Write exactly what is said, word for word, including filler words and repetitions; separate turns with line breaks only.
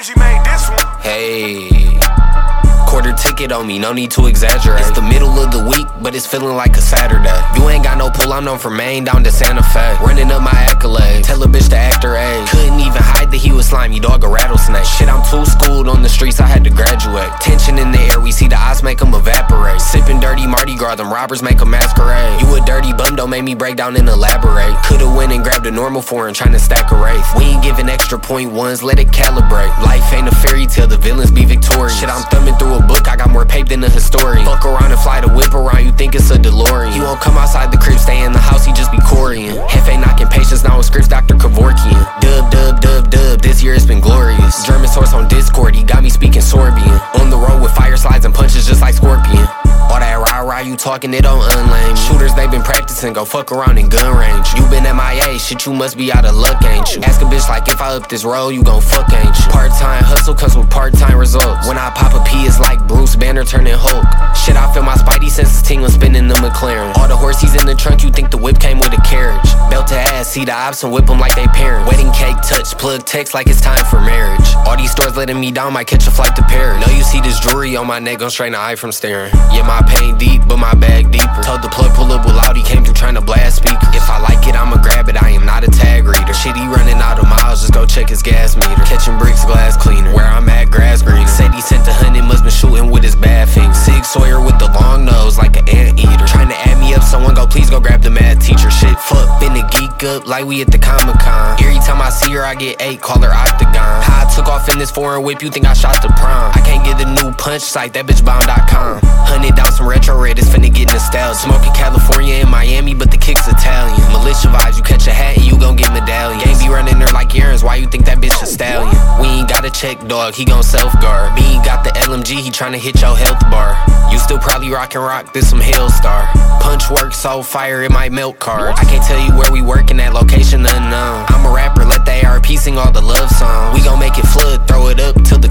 Uzi made this one.
Hey, quarter ticket on me, no need to exaggerate. It's the middle of the week, but it's feeling like a Saturday. You ain't got no pull, I'm known from Maine down to Santa Fe. Running up my accolades, tell a bitch to act her age. Couldn't even hide that he was slimy, dog a rattlesnake. Shit, I'm too schooled on the streets, I had to graduate. Tension in the air, we see the odds make them evaporate. Sipping dirty Mardi Gras, them robbers make them masquerade. You a dirty bum, don't make me break down and elaborate. Could've went and grabbed a normal foreign, tryna stack a wraith. We ain't giving extra point ones, let it calibrate. Life ain't a fairy tale, the villains be victorious. Shit, I'm thumbing through a book, I got more paper than a historian. Fuck around and fly the whip around, you think it's a DeLorean. He won't come outside the crib, stay in the house, he just be Corian. Hefe knocking patience, now with scripts, Doctor Kevorkian. Dub, dub, dub, dub, this year it's been glorious. German source on Discord, he got me speaking Sorbian. On the road with fire slides and punches just like Scorpion. All that rah-rah you talking, it don't unlame. Shooters, they been practicing, go fuck around in gun range. You been M I A, shit, you must be out of luck, ain't you? Ask a bitch like, if I up this road, you gon' fuck, ain't you? Part-time hustle comes with part-time results. When I pop a P, it's like Bruce Banner turning Hulk. Shit, I feel my spidey senses tingling, spinning the McLaren. All the horses in the trunk, you think the whip came with a carriage. Belt to ass, see the ops and whip them like they parents. Wedding cake touch, plug text like it's time for marriage. All these stores letting me down, might catch a flight to Paris. Know you see this jewelry on my neck, gon' straighten the eye from staring. Yeah, my pain deep, but my bag deeper. Told the plug pull up with loud, he came through tryna blast speakers. If I like it, I'ma grab it, I am not a tag reader. Shit, he running out of miles, just go check his gas meter. Catching bricks, glass cleaner. Where I'm at, grass greener. Said he sent a hundred, must been shooting with his bad fingers. Sig Sawyer with the long nose, like an anteater. Tryna add me up, someone go please go grab the math teacher. Shit, fuck, finna geek up like we at the Comic Con. Every time I see her, I get eight, call her Octagon. How I took off in this foreign whip, you think I shot the prom. I can't get a new punch site, that bitch bomb dot com. Hunted down some retro red, it's finna get nostalgia. Smoking California and Miami, but the kick's Italian. Militia vibes, you catch a hat and you gon' get medallion. Gang be running her like errands, why you think that bitch a stallion? We ain't gotta check, dog, he gon' self-guard. B got the L M G, he tryna hit your health bar. You still probably rockin' rock, this some Hellstar. Punch work so fire, it might melt cards. I can't tell you where we workin', that location unknown. I'm a rapper, let the A R P sing all the love songs. We gon' make it flood, throw it up till the